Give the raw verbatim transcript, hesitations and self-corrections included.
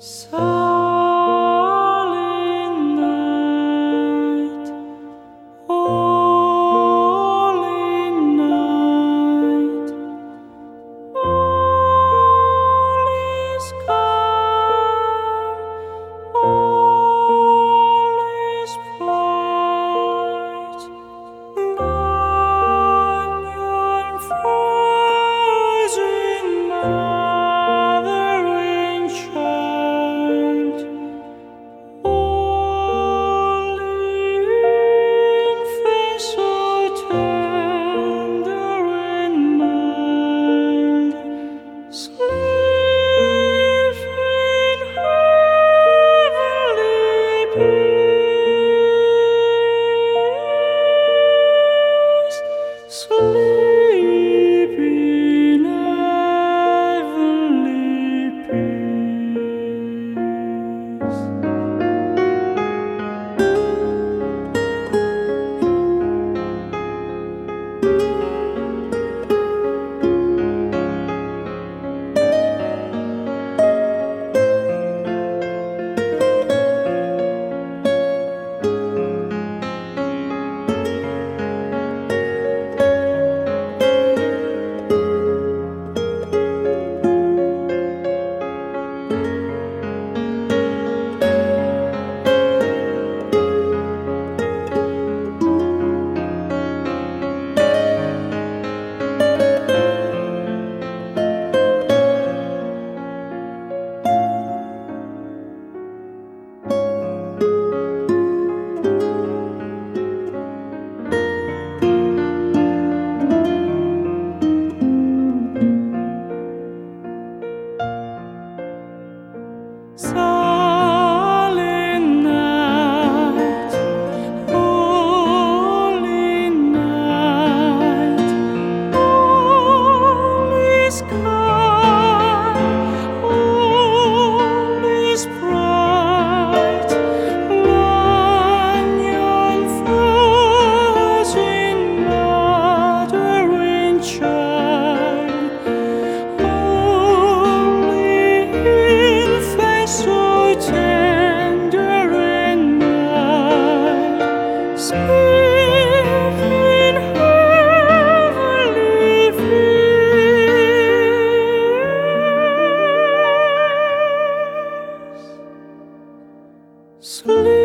Silent night, holy night, all is calm, all is bright. Lanyon frozen mother and child, holy infant so tender and mild, sleep in heavenly peace, sleep in heavenly peace. Silent night, holy night, all is calm, all is bright. Lanyon frozen mother and child, holy infant so tender and mild, sleep in heavenly peace, sleep